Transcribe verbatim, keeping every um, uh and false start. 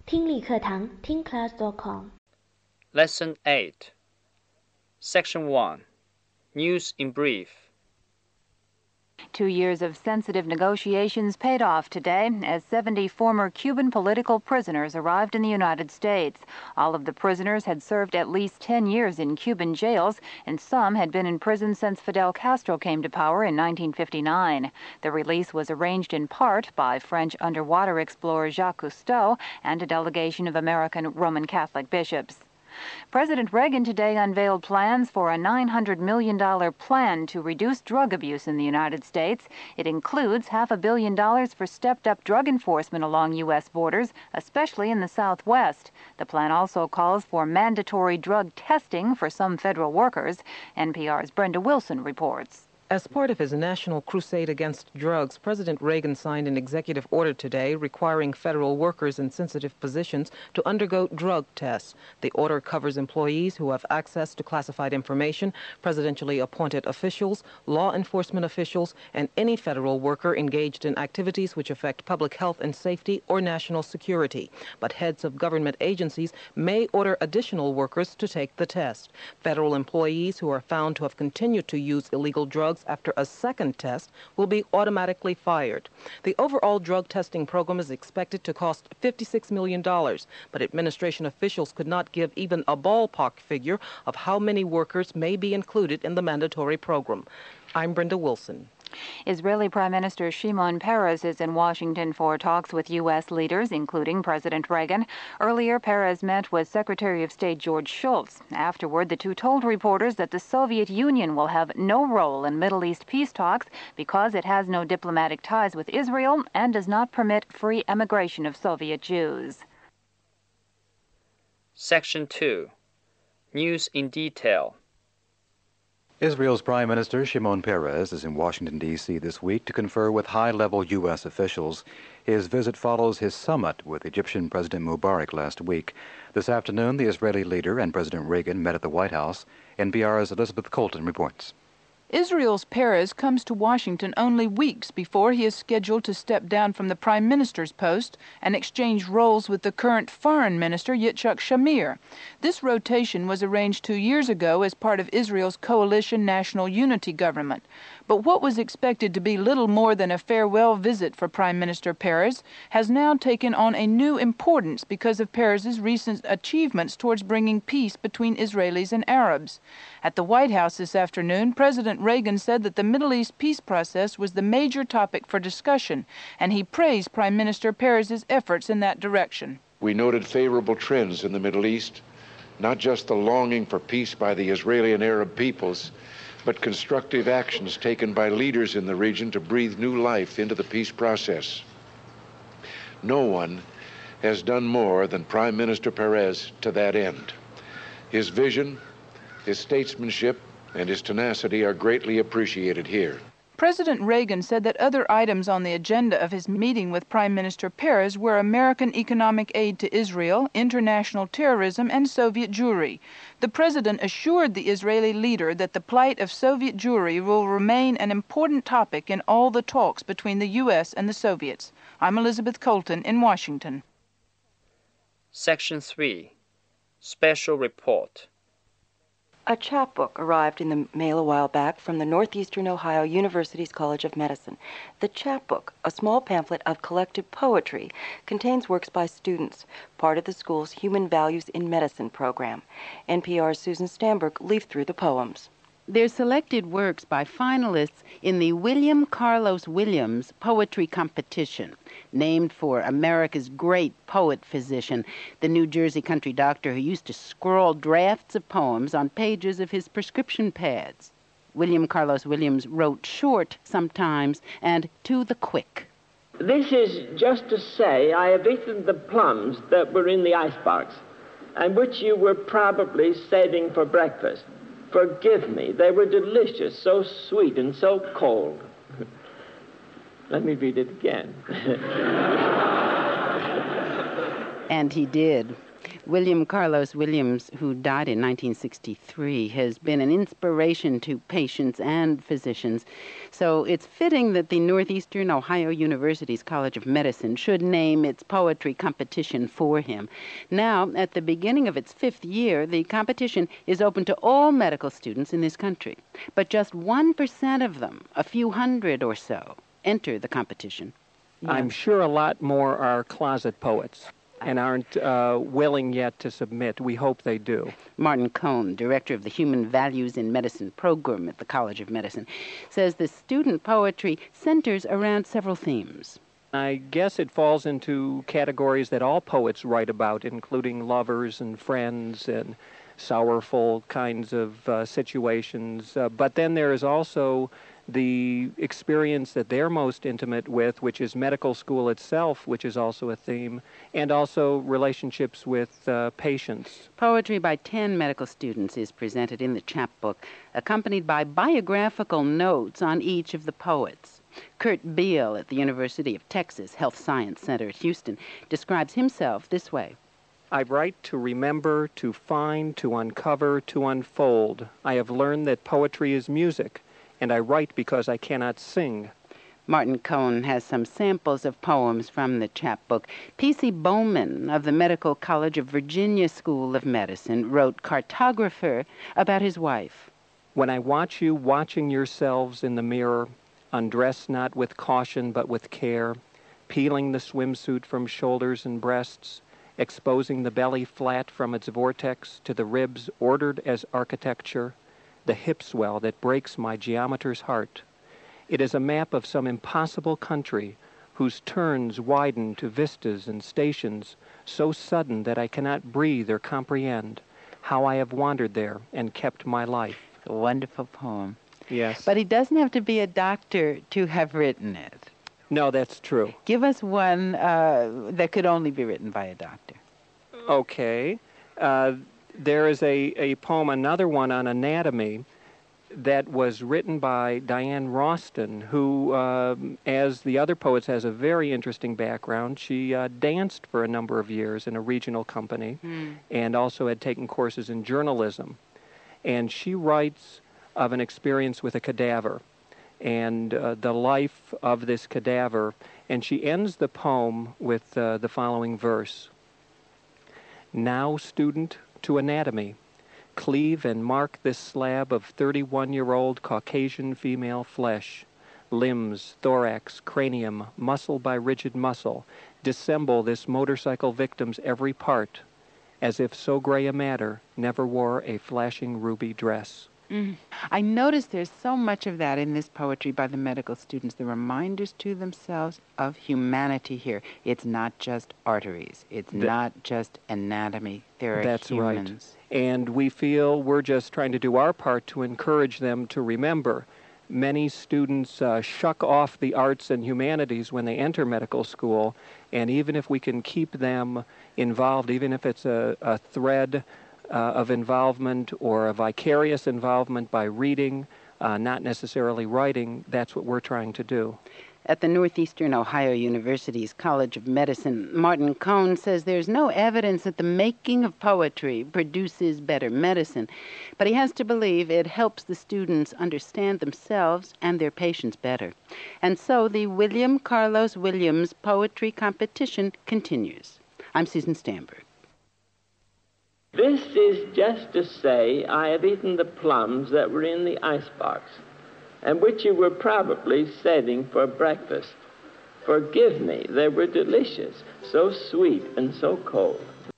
听力课堂听 class dot com Lesson eight Section one News in Brief Two years of sensitive negotiations paid off today as seventy former Cuban political prisoners arrived in the United States. All of the prisoners had served at least ten years in Cuban jails, and some had been in prison since Fidel Castro came to power in nineteen fifty-nine. The release was arranged in part by French underwater explorer Jacques Cousteau and a delegation of American Roman Catholic bishops. President Reagan today unveiled plans for a nine hundred million dollars plan to reduce drug abuse in the United States. It includes half a billion dollars for stepped-up drug enforcement along U S borders, especially in the Southwest. The plan also calls for mandatory drug testing for some federal workers. N P R's Brenda Wilson reports. As part of his national crusade against drugs, President Reagan signed an executive order today requiring federal workers in sensitive positions to undergo drug tests. The order covers employees who have access to classified information, presidentially appointed officials, law enforcement officials, and any federal worker engaged in activities which affect public health and safety or national security. But heads of government agencies may order additional workers to take the test. Federal employees who are found to have continued to use illegal drugs after a second test will be automatically fired. The overall drug testing program is expected to cost fifty-six million dollars, but administration officials could not give even a ballpark figure of how many workers may be included in the mandatory program. I'm Brenda Wilson. Israeli Prime Minister Shimon Peres is in Washington for talks with U S leaders, including President Reagan. Earlier, Peres met with Secretary of State George Shultz. Afterward, the two told reporters that the Soviet Union will have no role in Middle East peace talks because it has no diplomatic ties with Israel and does not permit free emigration of Soviet Jews. Section two News in Detail Israel's Prime Minister Shimon Peres is in Washington, D C this week to confer with high-level U S officials. His visit follows his summit with Egyptian President Mubarak last week. This afternoon, the Israeli leader and President Reagan met at the White House. N P R's Elizabeth Colton reports. Israel's Peres comes to Washington only weeks before he is scheduled to step down from the Prime Minister's post and exchange roles with the current Foreign Minister Yitzhak Shamir. This rotation was arranged two years ago as part of Israel's coalition national unity government. But what was expected to be little more than a farewell visit for Prime Minister Peres has now taken on a new importance because of Peres's recent achievements towards bringing peace between Israelis and Arabs. At the White House this afternoon, President Reagan said that the Middle East peace process was the major topic for discussion, and he praised Prime Minister Peres's efforts in that direction. We noted favorable trends in the Middle East, not just the longing for peace by the Israeli and Arab peoples, but constructive actions taken by leaders in the region to breathe new life into the peace process. No one has done more than Prime Minister Peres to that end. His vision, his statesmanship, and his tenacity are greatly appreciated here. President Reagan said that other items on the agenda of his meeting with Prime Minister Peres were American economic aid to Israel, international terrorism, and Soviet Jewry. The president assured the Israeli leader that the plight of Soviet Jewry will remain an important topic in all the talks between the U S and the Soviets. I'm Elizabeth Colton in Washington. Section three Special Report A chapbook arrived in the mail a while back from the Northeastern Ohio University's College of Medicine. The chapbook, a small pamphlet of collected poetry, contains works by students, part of the school's Human Values in Medicine program. N P R's Susan Stamberg leafed through the poems. They're selected works by finalists in the William Carlos Williams Poetry Competition, named for America's great poet-physician, the New Jersey country doctor who used to scrawl drafts of poems on pages of his prescription pads. William Carlos Williams wrote short sometimes and to the quick. This is just to say I have eaten the plums that were in the icebox and which you were probably saving for breakfast. Forgive me, they were delicious, so sweet and so cold. Let me read it again. And he did. William Carlos Williams, who died in nineteen sixty-three, has been an inspiration to patients and physicians. So it's fitting that the Northeastern Ohio University's College of Medicine should name its poetry competition for him. Now, at the beginning of its fifth year, the competition is open to all medical students in this country. But just one percent of them, a few hundred or so, enter the competition. I'm sure a lot more are closet poets and aren't uh, willing yet to submit. We hope they do. Martin Cohn, director of the Human Values in Medicine program at the College of Medicine, says the student poetry centers around several themes. I guess it falls into categories that all poets write about, including lovers and friends and sorrowful kinds of uh, situations. Uh, but then there is also the experience that they're most intimate with, which is medical school itself, which is also a theme, and also relationships with uh, patients. Poetry by ten medical students is presented in the chapbook, accompanied by biographical notes on each of the poets. Kurt Beal at the University of Texas Health Science Center at Houston describes himself this way. I write to remember, to find, to uncover, to unfold. I have learned that poetry is music, and I write because I cannot sing. Martin Cohn has some samples of poems from the chapbook. P C Bowman of the Medical College of Virginia School of Medicine wrote Cartographer about his wife. When I watch you watching yourselves in the mirror, undress not with caution but with care, peeling the swimsuit from shoulders and breasts, exposing the belly flat from its vortex to the ribs ordered as architecture, the hip swell that breaks my geometer's heart. It is a map of some impossible country whose turns widen to vistas and stations so sudden that I cannot breathe or comprehend how I have wandered there and kept my life. A wonderful poem. Yes. But he doesn't have to be a doctor to have written it. No, that's true. Give us one uh, that could only be written by a doctor. Okay. Uh, there is a, a poem, another one on anatomy, that was written by Diane Roston, who, uh, as the other poets, has a very interesting background. She uh, danced for a number of years in a regional company mm. and also had taken courses in journalism. And she writes of an experience with a cadaver and uh, the life of this cadaver. And she ends the poem with uh, the following verse. Now, student, to anatomy, cleave and mark this slab of thirty-one-year-old Caucasian female flesh, limbs, thorax, cranium, muscle by rigid muscle, dissemble this motorcycle victim's every part, as if so gray a matter never wore a flashing ruby dress. Mm. I noticed there's so much of that in this poetry by the medical students, the reminders to themselves of humanity here. It's not just arteries. It's Th- not just anatomy. There are That's humans. Right. And we feel we're just trying to do our part to encourage them to remember. Many students uh, shuck off the arts and humanities when they enter medical school, and even if we can keep them involved, even if it's a, a thread Uh, of involvement or a vicarious involvement by reading, uh, not necessarily writing, that's what we're trying to do. At the Northeastern Ohio University's College of Medicine, Martin Cohn says there's no evidence that the making of poetry produces better medicine, but he has to believe it helps the students understand themselves and their patients better. And so the William Carlos Williams Poetry Competition continues. I'm Susan Stamberg. This is just to say I have eaten the plums that were in the icebox, and which you were probably setting for breakfast. Forgive me, they were delicious, so sweet and so cold.